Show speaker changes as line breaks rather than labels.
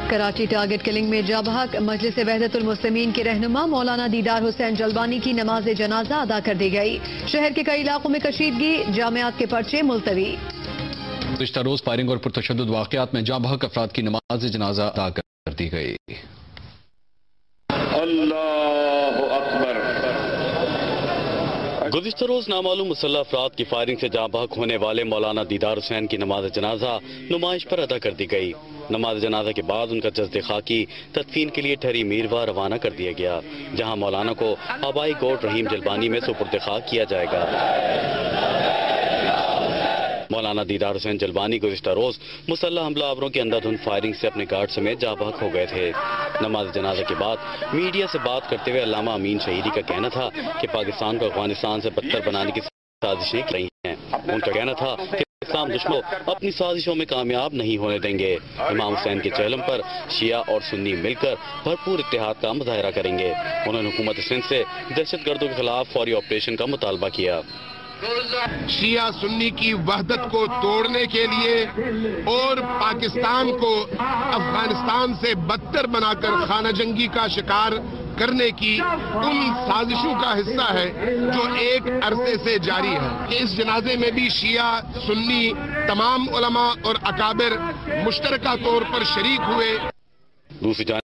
Karachi target killing میں جاں بحق مجلس وحدت المسلمین کے رہنما مولانا دیدار حسین جلوانی کی نماز جنازہ ادا کر دی گئی۔ شہر کے کئی علاقوں میں کشیدگی، جامعات کے پرچے ملتوی۔
گزشتہ روز فائرنگ اور پرتشدد واقعات میں جاں بحق افراد کی نماز جنازہ ادا کر دی گئی۔
اللہ اکبر۔
گزشتہ روز نامعلوم مسلح افراد کی فائرنگ سے جاں بحق ہونے والے مولانا دیدار حسین کی نماز جنازہ نمائش پر ادا کر دی گئی۔ نماز جنازہ کے بعد ان کا جسد خاکی تدفین کے لیے ٹھہری میرواہ روانہ کر دیا گیا، جہاں مولانا کو آبائی کوٹ رحیم جلوانی میں سپرد خاک کیا جائے گا۔ مولانا دیدار حسین جلوانی گزشتہ روز مسلح حملہ آوروں کی اندھادھند فائرنگ سے اپنے گارڈ سمیت جاں بحق ہو گئے تھے۔ نماز جنازہ کے بعد میڈیا سے بات کرتے ہوئے علامہ امین شہیدی کا کہنا تھا کہ پاکستان کو افغانستان سے بدتر بنانے کی سازشیں کی رہی ہیں۔ ان کا کہنا تھا کہ اسلام دشمنوں اپنی سازشوں میں کامیاب نہیں ہونے دیں گے۔ امام حسین کے چہلم پر شیعہ اور سنی مل کر بھرپور اتحاد کا مظاہرہ کریں گے۔ انہوں نے حکومت سندھ سے دہشت گردوں کے خلاف فوری آپریشن کا مطالبہ کیا۔
شیعہ سنی کی وحدت کو توڑنے کے لیے اور پاکستان کو افغانستان سے بدتر بنا کر خانہ جنگی کا شکار کرنے کی ان سازشوں کا حصہ ہے جو ایک عرصے سے جاری ہے۔ اس جنازے میں بھی شیعہ سنی تمام علماء اور اکابر مشترکہ طور پر شریک ہوئے۔
دوسری جانب